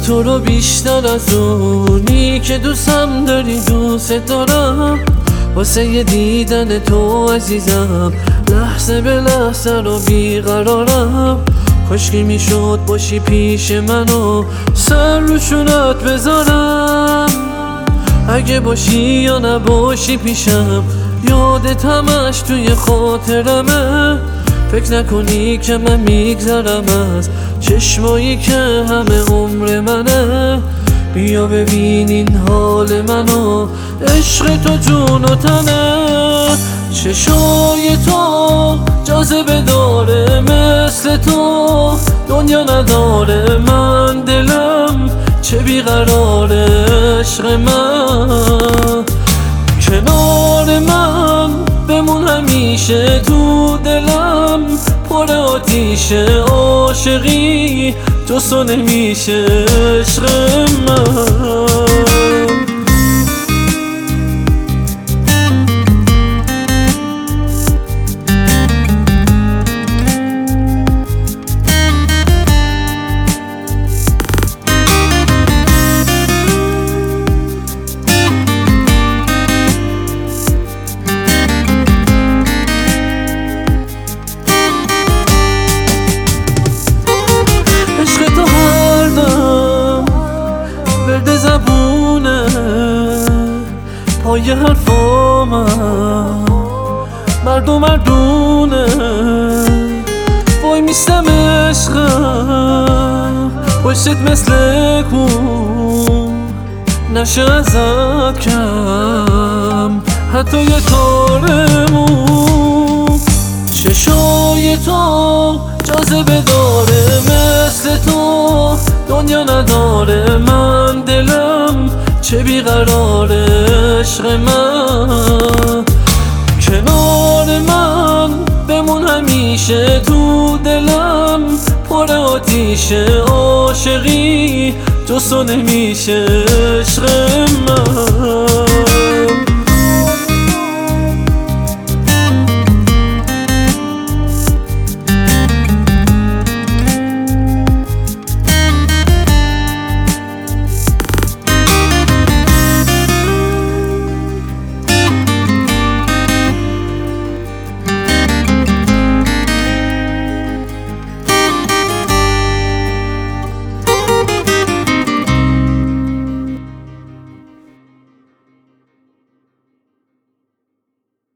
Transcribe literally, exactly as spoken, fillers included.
تو رو بیشتر از اونی که دوستم داری دوست دارم. واسه یه دیدن تو عزیزم لحظه به لحظه رو بیقرارم. کاشکی میشد باشی پیش منو سر رو شونت بذارم. اگه باشی یا نباشی پیشم یادت همش توی خاطرمه. فکر نکنی که من میگذرم از چشمایی که همه عمر منه. بیا ببین این حال منو عشق تو جون و تنه. چشای تو جاذبه داره مثل تو دنیا نداره. من دلم چه بیقراره عشق من. کنار من بمون همیشه تو دلم پر آتیشه. عاشقی جستو نمیشه عشق من. زبونه پای حرفامم مرد و مردونه. وای میستم عشقم پشتت مثل کون نشه ازت کم حتی یه تارمون. چشای تو جاذبه داره مثل تو دنیا نداره. من دلم چه بیقراره عشق من. کنار من بمون همیشه تو دلم پر آتیشه. عاشقی جستو نمیشه عشق من.